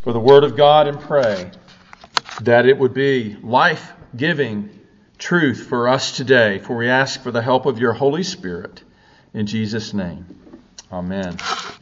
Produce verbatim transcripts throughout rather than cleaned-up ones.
for the Word of God and pray that it would be life-giving truth for us today. For we ask for the help of your Holy Spirit. In Jesus' name, amen.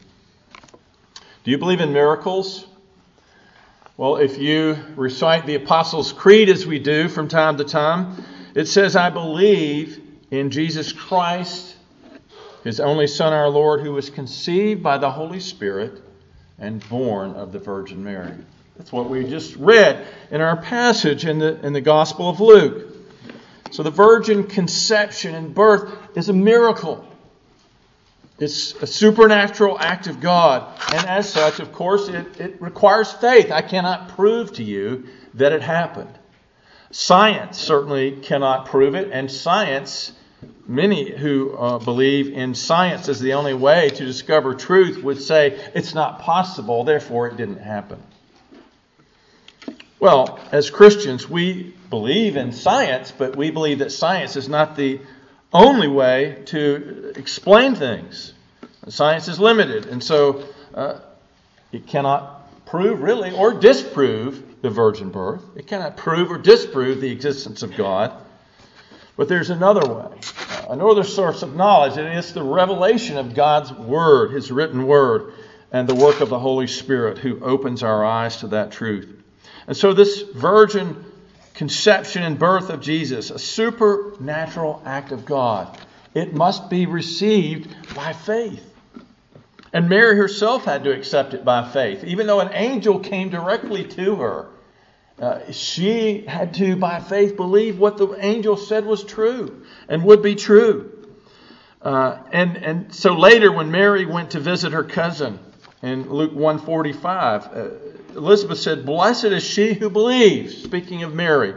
Do you believe in miracles? Well, if you recite the Apostles' Creed as we do from time to time, it says, I believe in Jesus Christ, His only Son, our Lord, who was conceived by the Holy Spirit and born of the Virgin Mary. That's what we just read in our passage in the, in the Gospel of Luke. So the virgin conception and birth is a miracle. It's a supernatural act of God. And as such, of course, it, it requires faith. I cannot prove to you that it happened. Science certainly cannot prove it. And science, many who uh, believe in science as the only way to discover truth would say it's not possible, therefore it didn't happen. Well, as Christians, we believe in science, but we believe that science is not the only way to explain things. Science is limited, and so uh, it cannot prove really or disprove the virgin birth. It cannot prove or disprove the existence of God. But there's another way, uh, another source of knowledge, and it's the revelation of God's Word, His written Word, and the work of the Holy Spirit who opens our eyes to that truth. And so this virgin conception and birth of Jesus, a supernatural act of God, it must be received by faith. And Mary herself had to accept it by faith. Even though an angel came directly to her, uh, she had to, by faith, believe what the angel said was true and would be true. Uh, and, and so later when Mary went to visit her cousin in Luke one forty-five, uh, Elizabeth said, blessed is she who believes, speaking of Mary,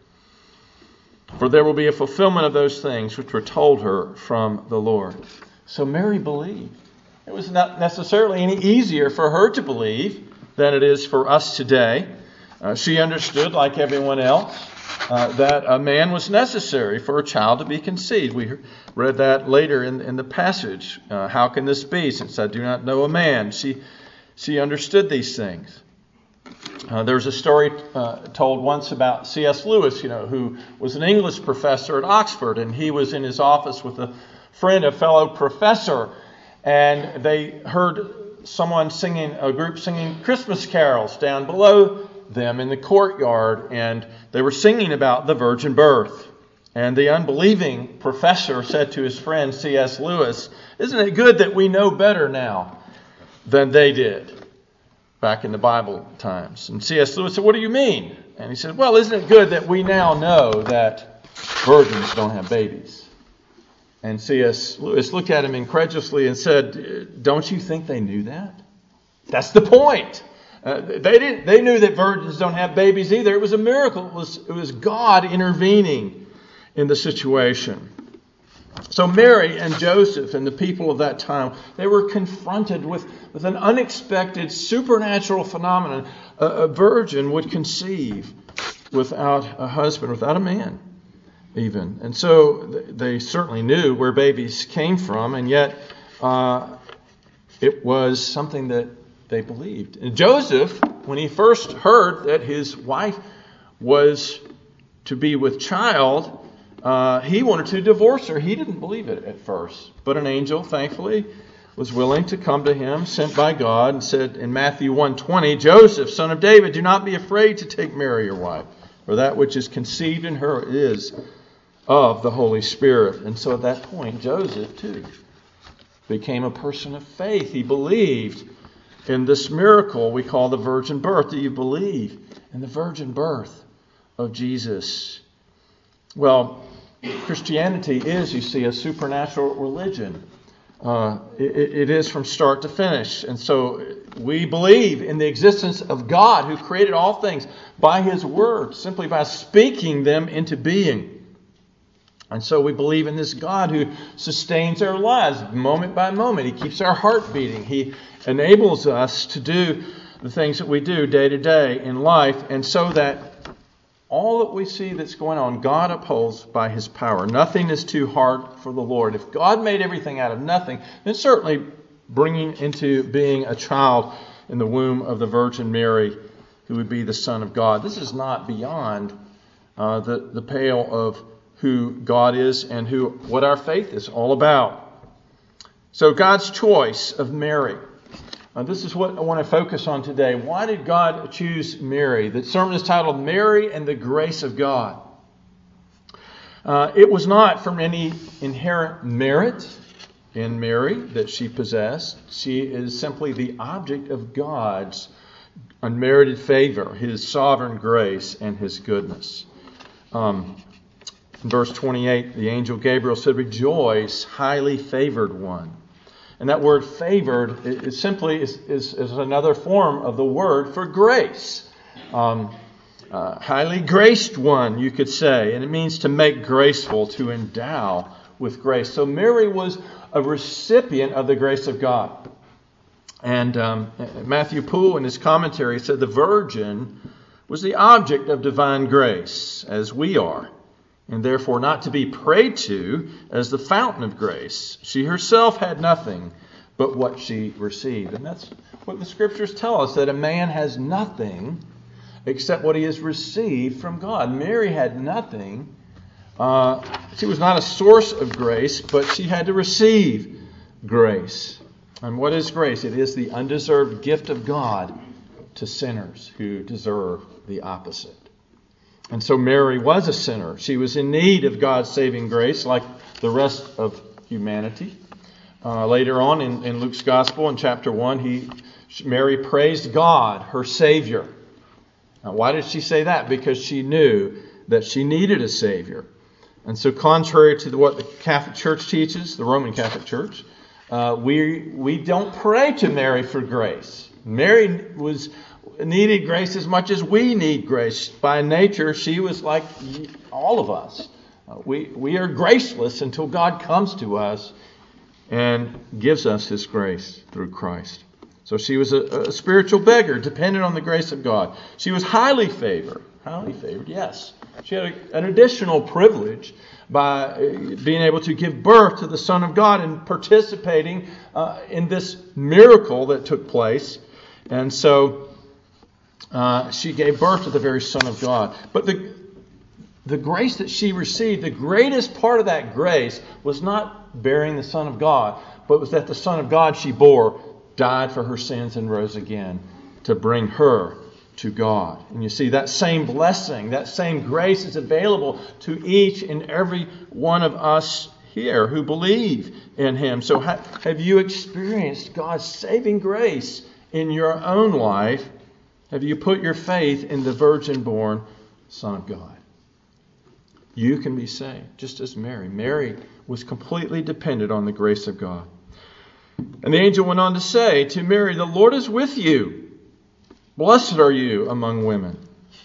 for there will be a fulfillment of those things which were told her from the Lord. So Mary believed. It was not necessarily any easier for her to believe than it is for us today. Uh, she understood, like everyone else, uh, that a man was necessary for a child to be conceived. We read that later in, in the passage. Uh, how can this be, since I do not know a man? She, she understood these things. Uh, there's a story uh, told once about C S Lewis, you know, who was an English professor at Oxford, and he was in his office with a friend, a fellow professor, and they heard someone singing, a group singing Christmas carols down below them in the courtyard, and they were singing about the virgin birth. And the unbelieving professor said to his friend C S Lewis, isn't it good that we know better now than they did back in the Bible times? And C S Lewis said, what do you mean? And he said, well, isn't it good that we now know that virgins don't have babies? And C S Lewis looked at him incredulously and said, don't you think they knew that? That's the point. Uh, they didn't. They knew that virgins don't have babies either. It was a miracle. It was, it was God intervening in the situation. So Mary and Joseph and the people of that time, they were confronted with, with an unexpected supernatural phenomenon. A, a virgin would conceive without a husband, without a man even. And so they certainly knew where babies came from, and yet uh, it was something that they believed. And Joseph, when he first heard that his wife was to be with child, Uh, he wanted to divorce her. He didn't believe it at first. But an angel, thankfully, was willing to come to him, sent by God, and said in Matthew one twenty, Joseph, son of David, do not be afraid to take Mary your wife, for that which is conceived in her is of the Holy Spirit. And so at that point, Joseph, too, became a person of faith. He believed in this miracle we call the virgin birth. Do you believe in the virgin birth of Jesus? Well, Christianity is, you see, a supernatural religion. Uh, it, it is from start to finish. And so we believe in the existence of God who created all things by His Word, simply by speaking them into being. And so we believe in this God who sustains our lives moment by moment. He keeps our heart beating. He enables us to do the things that we do day to day in life, and so that all that we see that's going on, God upholds by His power. Nothing is too hard for the Lord. If God made everything out of nothing, then certainly bringing into being a child in the womb of the Virgin Mary, who would be the Son of God. This is not beyond uh, the, the pale of who God is and who what our faith is all about. So God's choice of Mary. Uh, this is what I want to focus on today. Why did God choose Mary? The sermon is titled Mary and the Grace of God. Uh, it was not from any inherent merit in Mary that she possessed. She is simply the object of God's unmerited favor, His sovereign grace, and His goodness. Um, in verse twenty-eight, the angel Gabriel said, "Rejoice, highly favored one." And that word favored is simply is, is, is another form of the word for grace. Um, uh, highly graced one, you could say. And it means to make graceful, to endow with grace. So Mary was a recipient of the grace of God. And um, Matthew Poole in his commentary said the Virgin was the object of divine grace, as we are, and therefore not to be prayed to as the fountain of grace. She herself had nothing but what she received. And that's what the Scriptures tell us, that a man has nothing except what he has received from God. Mary had nothing. Uh, she was not a source of grace, but she had to receive grace. And what is grace? It is the undeserved gift of God to sinners who deserve the opposite. And so Mary was a sinner. She was in need of God's saving grace like the rest of humanity. Uh, later on in, in Luke's Gospel, in chapter one, he, Mary praised God, her Savior. Now, why did she say that? Because she knew that she needed a Savior. And so contrary to what the Catholic Church teaches, the Roman Catholic Church, uh, we, we don't pray to Mary for grace. Mary was needed grace as much as we need grace. By nature, she was like all of us. Uh, we, we are graceless until God comes to us and gives us His grace through Christ. So she was a, a spiritual beggar, dependent on the grace of God. She was highly favored. Highly favored, yes. She had a, an additional privilege by being able to give birth to the Son of God and participating uh, in this miracle that took place. And so uh, she gave birth to the very Son of God. But the the grace that she received, the greatest part of that grace was not bearing the Son of God, but was that the Son of God she bore died for her sins and rose again to bring her to God. And you see, that same blessing, that same grace is available to each and every one of us here who believe in Him. So ha- have you experienced God's saving grace in your own life? Have you put your faith in the virgin-born Son of God? You can be saved, just as Mary. Mary was completely dependent on the grace of God. And the angel went on to say to Mary, "The Lord is with you. Blessed are you among women."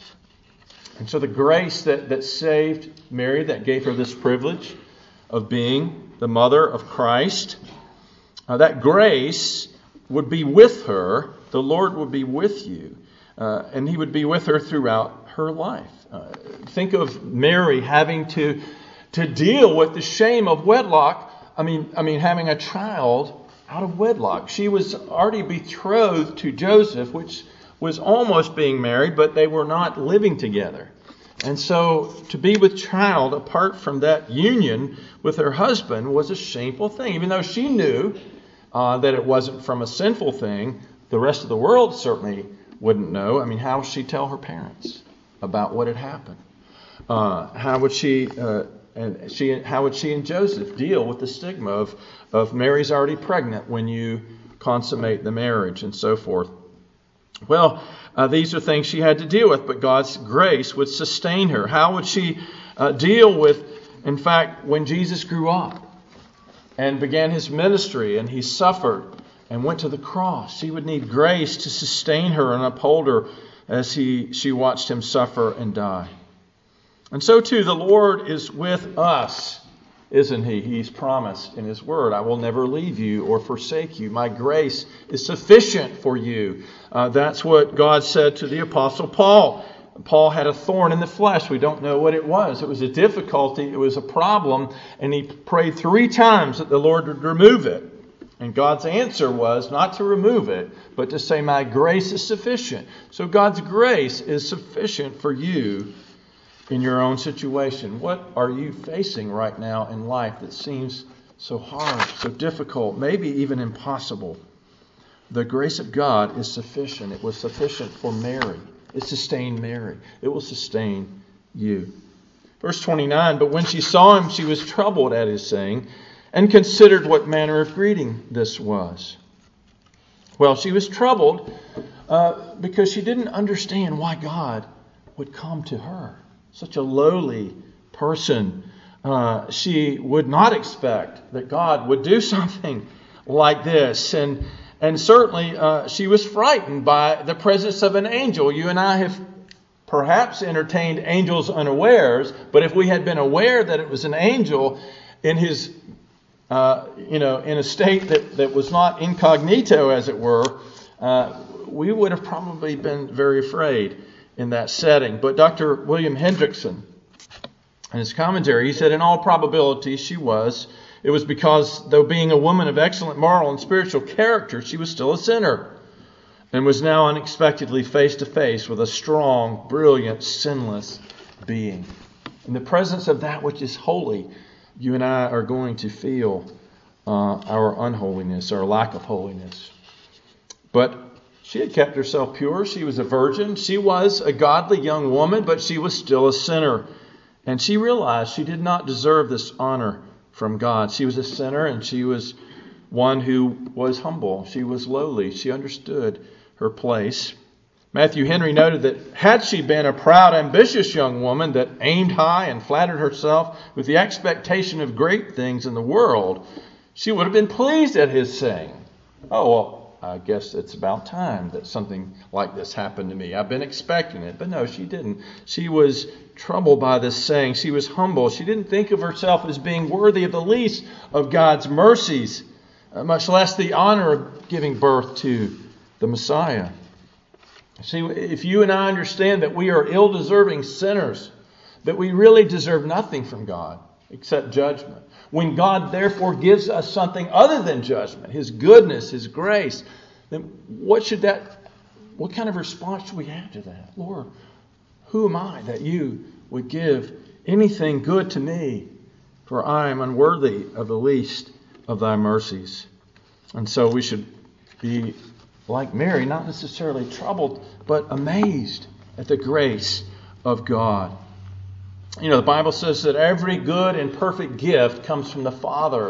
And so the grace that, that saved Mary, that gave her this privilege of being the mother of Christ, uh, that grace would be with her. The Lord would be with you. Uh, and He would be with her throughout her life. Uh, think of Mary having to, to deal with the shame of wedlock. I mean, I mean, having a child out of wedlock. She was already betrothed to Joseph, which was almost being married, but they were not living together. And so to be with child apart from that union with her husband was a shameful thing. Even though she knew uh, that it wasn't from a sinful thing, the rest of the world certainly wouldn't know. I mean, how would she tell her parents about what had happened? Uh, how would she uh, and she how would she and Joseph deal with the stigma of of Mary's already pregnant when you consummate the marriage and so forth? Well, uh, these are things she had to deal with, but God's grace would sustain her. How would she uh, deal with, in fact, when Jesus grew up and began His ministry and He suffered and went to the cross? She would need grace to sustain her and uphold her as he she watched Him suffer and die. And so too, the Lord is with us, isn't He? He's promised in His Word, "I will never leave you or forsake you. My grace is sufficient for you." Uh, that's what God said to the Apostle Paul. Paul had a thorn in the flesh. We don't know what it was. It was a difficulty. It was a problem. And he prayed three times that the Lord would remove it. And God's answer was not to remove it, but to say, my grace is sufficient. So God's grace is sufficient for you in your own situation. What are you facing right now in life that seems so hard, so difficult, maybe even impossible? The grace of God is sufficient. It was sufficient for Mary. It sustained Mary. It will sustain you. Verse twenty-nine, but when she saw him, she was troubled at his saying, and considered what manner of greeting this was. Well, she was troubled uh, because she didn't understand why God would come to her. Such a lowly person. Uh, she would not expect that God would do something like this. And and certainly uh, she was frightened by the presence of an angel. You and I have perhaps entertained angels unawares, but if we had been aware that it was an angel in his, uh, you know, in a state that, that was not incognito, as it were, uh, we would have probably been very afraid in that setting. But Doctor William Hendrickson, in his commentary, he said, in all probability she was. It was because, though being a woman of excellent moral and spiritual character, she was still a sinner, and was now unexpectedly face to face with a strong, brilliant, sinless being. In the presence of that which is holy, you and I are going to feel uh, our unholiness, our lack of holiness. But she had kept herself pure. She was a virgin. She was a godly young woman, but she was still a sinner. And she realized she did not deserve this honor from God. She was a sinner, and she was one who was humble. She was lowly. She understood her place. Matthew Henry noted that had she been a proud, ambitious young woman that aimed high and flattered herself with the expectation of great things in the world, she would have been pleased at his saying, oh, well, I guess it's about time that something like this happened to me. I've been expecting it. But no, she didn't. She was troubled by this saying. She was humble. She didn't think of herself as being worthy of the least of God's mercies, much less the honor of giving birth to the Messiah. See, if you and I understand that we are ill-deserving sinners, that we really deserve nothing from God except judgment, when God therefore gives us something other than judgment, His goodness, His grace, then what should that, what kind of response should we have to that? Lord, who am I that you would give anything good to me? For I am unworthy of the least of thy mercies. And so we should be like Mary, not necessarily troubled, but amazed at the grace of God. You know, the Bible says that every good and perfect gift comes from the Father,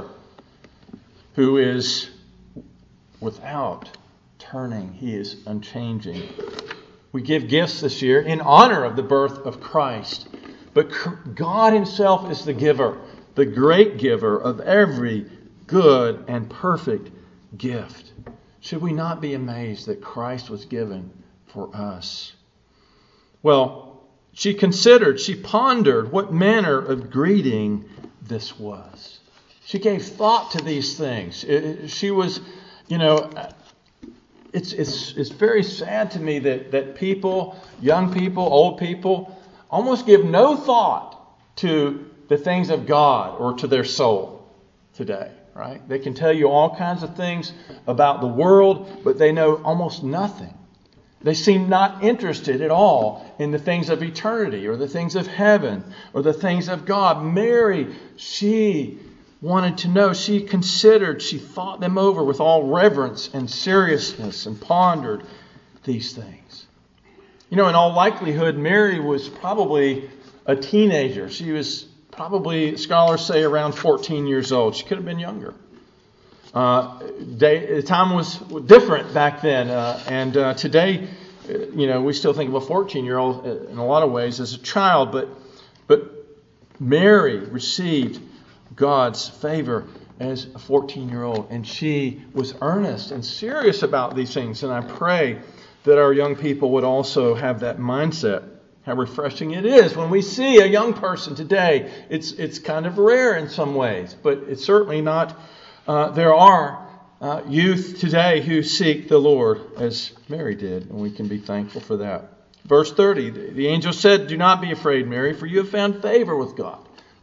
who is without turning. He is unchanging. We give gifts this year in honor of the birth of Christ. But God Himself is the giver, the great giver of every good and perfect gift. Should we not be amazed that Christ was given for us? Well, she considered, she pondered what manner of greeting this was. She gave thought to these things. It, she was, you know, it's it's it's very sad to me that, that people, young people, old people, almost give no thought to the things of God or to their soul today. Right? They can tell you all kinds of things about the world, but they know almost nothing. They seem not interested at all in the things of eternity or the things of heaven or the things of God. Mary, she wanted to know. She considered, she thought them over with all reverence and seriousness and pondered these things. You know, in all likelihood, Mary was probably a teenager. She was probably, scholars say, around fourteen years old. She could have been younger. Uh, day, the time was different back then. Uh, and uh, today, you know, we still think of a fourteen-year-old in a lot of ways as a child. But, but Mary received God's favor as a fourteen-year-old. And she was earnest and serious about these things. And I pray that our young people would also have that mindset. How refreshing it is when we see a young person today. It's it's kind of rare in some ways, but it's certainly not. Uh, there are uh, youth today who seek the Lord as Mary did, and we can be thankful for that. Verse thirty, the angel said, "Do not be afraid, Mary, for you have found favor with God."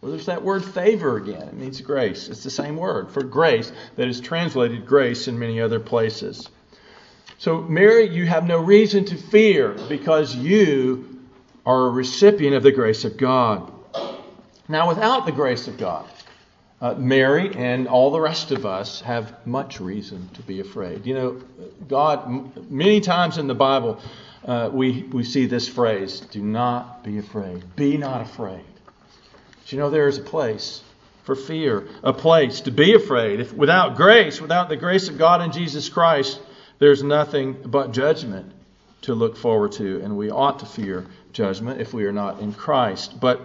Well, there's that word favor again. It means grace. It's the same word for grace that is translated grace in many other places. So, Mary, you have no reason to fear because you are a recipient of the grace of God. Now, without the grace of God, uh, Mary and all the rest of us have much reason to be afraid. You know, God, m- many times in the Bible, uh, we, we see this phrase, do not be afraid. Be not afraid. But you know, there is a place for fear, a place to be afraid. If without grace, without the grace of God in Jesus Christ, there's nothing but judgment to look forward to, and we ought to fear judgment if we are not in Christ. But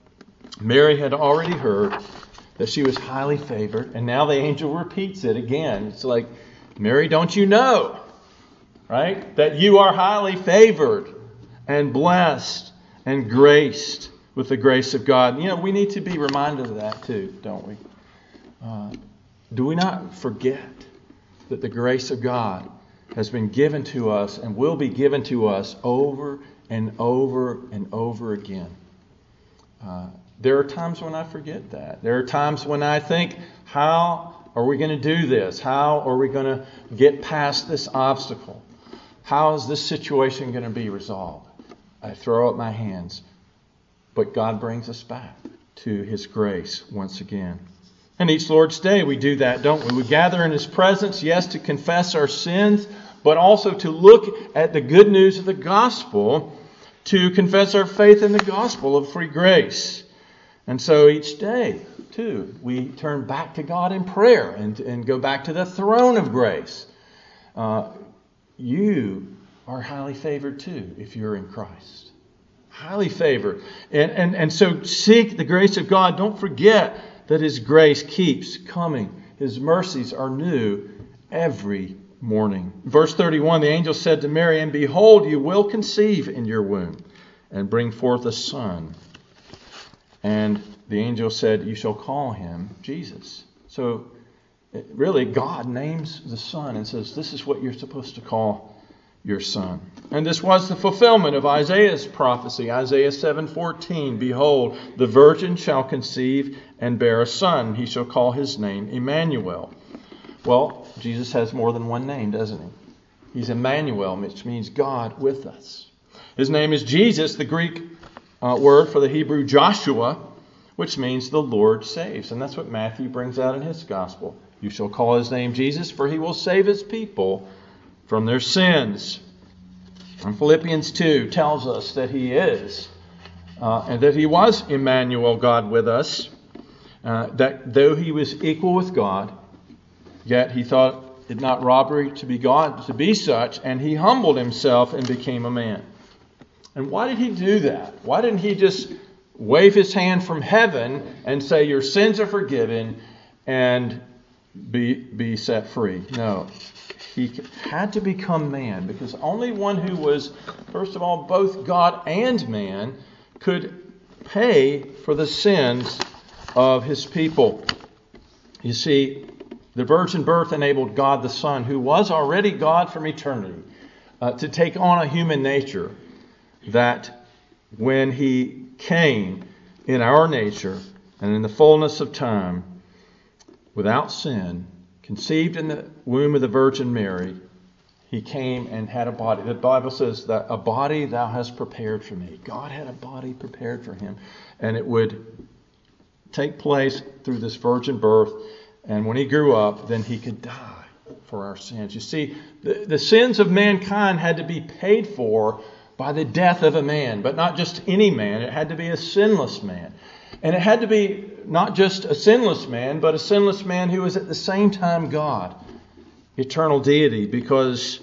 Mary had already heard that she was highly favored, and now the angel repeats it again. It's like, Mary, don't you know, right, that you are highly favored and blessed and graced with the grace of God. You know, we need to be reminded of that too, don't we? Uh, do we not forget that the grace of God has been given to us and will be given to us over and over and over again? Uh, there are times when I forget that. There are times when I think, how are we going to do this? How are we going to get past this obstacle? How is this situation going to be resolved? I throw up my hands. But God brings us back to His grace once again. And each Lord's Day we do that, don't we? We gather in His presence, yes, to confess our sins, but also to look at the good news of the gospel, to confess our faith in the gospel of free grace. And so each day, too, we turn back to God in prayer and, and go back to the throne of grace. Uh, you are highly favored too if you're in Christ. Highly favored. And, and, and so seek the grace of God. Don't forget that His grace keeps coming. His mercies are new every morning. Verse thirty-one, the angel said to Mary, and behold, you will conceive in your womb and bring forth a son. And the angel said, you shall call him Jesus. So really, God names the son and says, this is what you're supposed to call your son. And this was the fulfillment of Isaiah's prophecy. Isaiah seven fourteen, behold, the virgin shall conceive and bear a son. He shall call his name Emmanuel. Well, Jesus has more than one name, doesn't he? He's Emmanuel, which means God with us. His name is Jesus, the Greek uh, word for the Hebrew Joshua, which means the Lord saves. And that's what Matthew brings out in his gospel. You shall call his name Jesus, for he will save his people from their sins. And Philippians two tells us that he is, uh, and that he was Emmanuel, God with us, uh, that though he was equal with God, yet he thought it not robbery to be God, to be such, and he humbled himself and became a man. And why did he do that? Why didn't he just wave his hand from heaven and say, your sins are forgiven, and be be set free? No. He had to become man, because only one who was, first of all, both God and man could pay for the sins of his people. You see, the virgin birth enabled God the Son, who was already God from eternity, uh, to take on a human nature that when he came in our nature and in the fullness of time, without sin, conceived in the womb of the Virgin Mary, he came and had a body. The Bible says that a body thou hast prepared for me. God had a body prepared for him. And it would take place through this virgin birth. And when he grew up, then he could die for our sins. You see, the, the sins of mankind had to be paid for by the death of a man. But not just any man. It had to be a sinless man. And it had to be not just a sinless man, but a sinless man who was at the same time God, eternal deity, because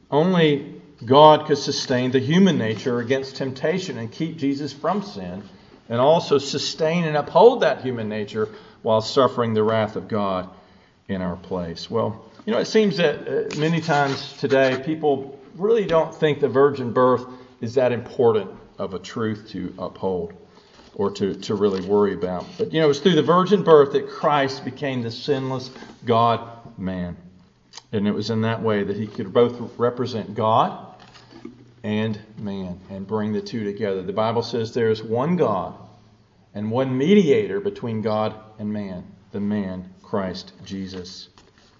only God could sustain the human nature against temptation and keep Jesus from sin, and also sustain and uphold that human nature while suffering the wrath of God in our place. Well, you know, it seems that uh, many times today people really don't think the virgin birth is that important of a truth to uphold or to, to really worry about. But, you know, it was through the virgin birth that Christ became the sinless God-man. And it was in that way that he could both represent God and man and bring the two together. The Bible says there is one God and one mediator between God and man, the man, Christ Jesus.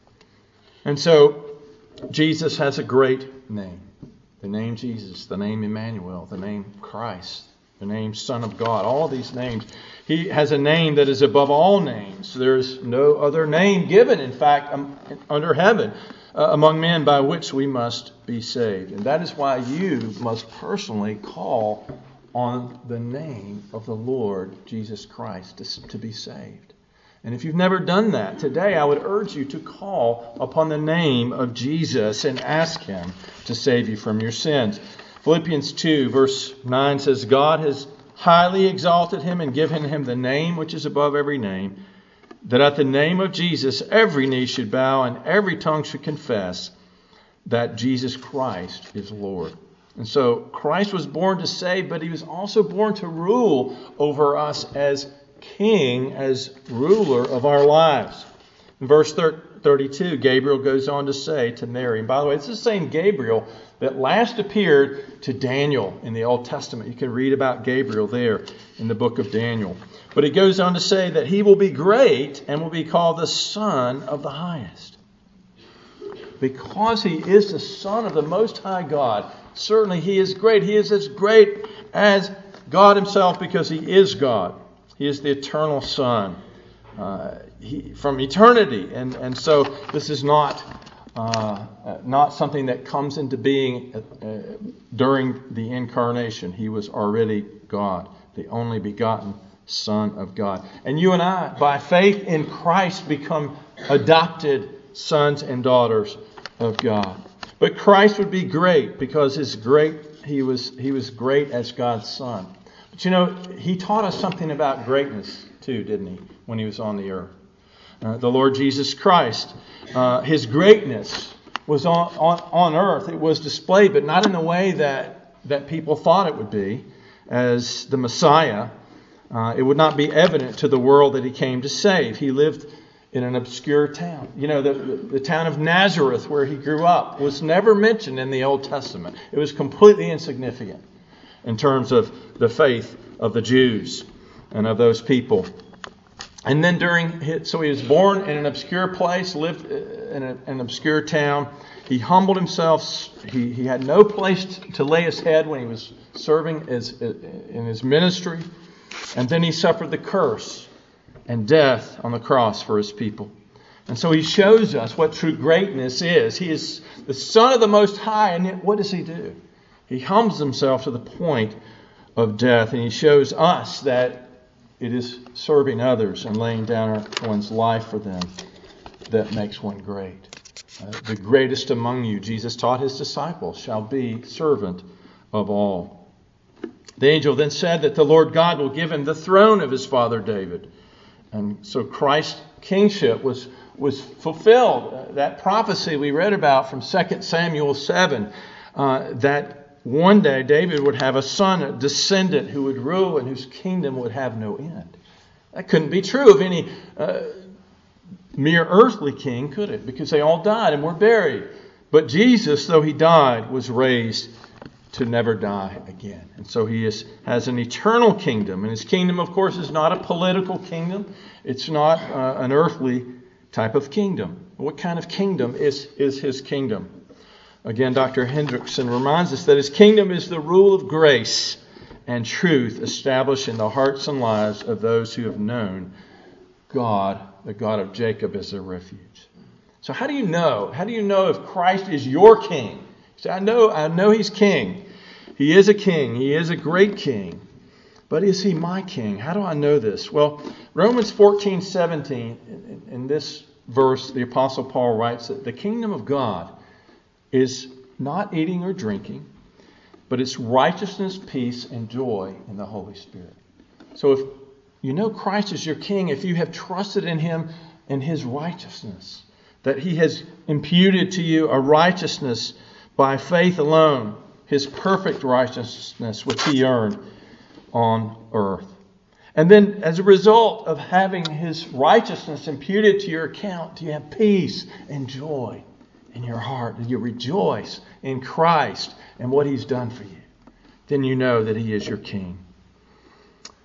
And so, Jesus has a great name. The name Jesus, the name Emmanuel, the name Christ, the name Son of God, all these names. He has a name that is above all names. There's no other name given, in fact, um, under heaven uh, among men by which we must be saved. And that is why you must personally call on the name of the Lord Jesus Christ to, to be saved. And if you've never done that, today I would urge you to call upon the name of Jesus and ask Him to save you from your sins. Philippians two verse nine says, God has highly exalted Him and given Him the name which is above every name, that at the name of Jesus every knee should bow and every tongue should confess that Jesus Christ is Lord. And so Christ was born to save, but He was also born to rule over us as King, as ruler of our lives. In verse thirty-two, Gabriel goes on to say to Mary, and by the way, it's the same Gabriel that last appeared to Daniel in the Old Testament. You can read about Gabriel there in the book of Daniel. But he goes on to say that he will be great and will be called the Son of the Highest. Because he is the Son of the Most High God, certainly he is great. He is as great as God Himself because He is God. He is the eternal Son uh, he, from eternity. And, and so this is not uh, not something that comes into being uh, during the incarnation. He was already God, the only begotten Son of God. And you and I, by faith in Christ, become adopted sons and daughters of God. But Christ would be great because his great he was he was great as God's Son. But you know, He taught us something about greatness too, didn't He, when He was on the earth? Uh, the Lord Jesus Christ, uh, His greatness was on, on, on earth. It was displayed, but not in the way that, that people thought it would be as the Messiah. Uh, it would not be evident to the world that He came to save. He lived in an obscure town. You know, the, the, the town of Nazareth where He grew up was never mentioned in the Old Testament. It was completely insignificant in terms of the faith of the Jews and of those people. And then during his, so He was born in an obscure place, lived in a, an obscure town. He humbled Himself. He, he had no place to lay His head when He was serving as, in His ministry. And then He suffered the curse and death on the cross for His people. And so He shows us what true greatness is. He is the Son of the Most High, and yet what does He do? He humbles Himself to the point of death, and He shows us that it is serving others and laying down one's life for them that makes one great. Uh, the greatest among you, Jesus taught His disciples, shall be servant of all. The angel then said that the Lord God will give Him the throne of His father David. And so Christ's kingship was, was fulfilled. Uh, that prophecy we read about from Second Samuel seven, uh, that one day David would have a son, a descendant who would rule and whose kingdom would have no end. That couldn't be true of any uh, mere earthly king, could it? Because they all died and were buried. But Jesus, though He died, was raised to never die again. And so He is, has an eternal kingdom. And His kingdom, of course, is not a political kingdom. It's not uh, an earthly type of kingdom. What kind of kingdom is, is His kingdom? Again, Doctor Hendrickson reminds us that His kingdom is the rule of grace and truth established in the hearts and lives of those who have known God, the God of Jacob, as their refuge. So how do you know? How do you know if Christ is your king? You say, I know, I know He's king. He is a king. He is a great king. But is He my king? How do I know this? Well, Romans fourteen seventeen, in, in this verse, the Apostle Paul writes that the kingdom of God is not eating or drinking, but it's righteousness, peace, and joy in the Holy Spirit. So if you know Christ is your king, if you have trusted in Him and His righteousness, that He has imputed to you a righteousness by faith alone, His perfect righteousness which He earned on earth. And then as a result of having His righteousness imputed to your account, you have peace and joy in your heart. And you rejoice in Christ and what He's done for you. Then you know that He is your King.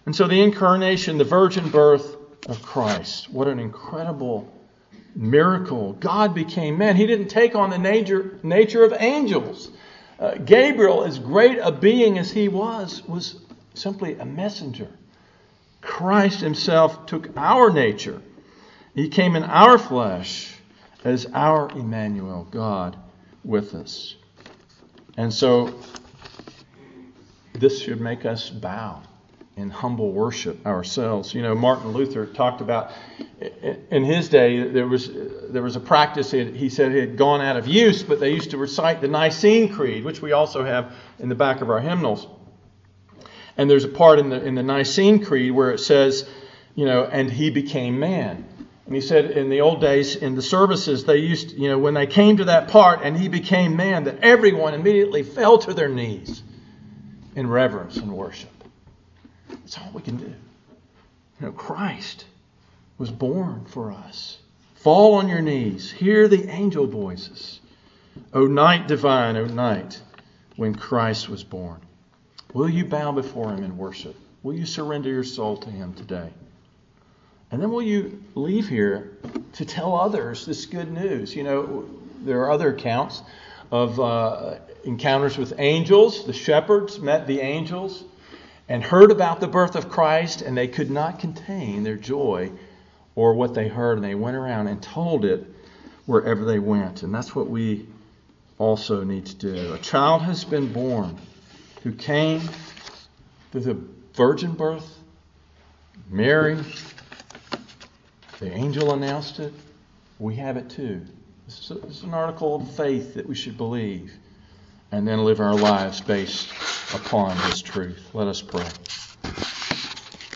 And so the incarnation, the virgin birth of Christ, what an incredible miracle. God became man. He didn't take on the nature, nature of angels. Uh, Gabriel, as great a being as he was, was simply a messenger. Christ himself took our nature. He came in our flesh as our Emmanuel, God with us. And so this should make us bow in humble worship ourselves. You know, Martin Luther talked about, in his day, there was there was a practice, he said it had gone out of use, but they used to recite the Nicene Creed, which we also have in the back of our hymnals. And there's a part in the in the Nicene Creed where it says, you know, and he became man. And he said in the old days, in the services, they used, you know, when they came to that part, and he became man, that everyone immediately fell to their knees in reverence and worship. That's all we can do. You know, Christ was born for us. Fall on your knees. Hear the angel voices. O night divine, O night when Christ was born. Will you bow before him in worship? Will you surrender your soul to him today? And then will you leave here to tell others this good news? You know, there are other accounts of uh, encounters with angels. The shepherds met the angels and heard about the birth of Christ, and they could not contain their joy or what they heard, and they went around and told it wherever they went. And that's what we also need to do. A child has been born who came through the virgin birth. Mary, the angel announced it. We have it too. This is, a, this is an article of faith that we should believe and then live our lives based upon this truth. Let us pray.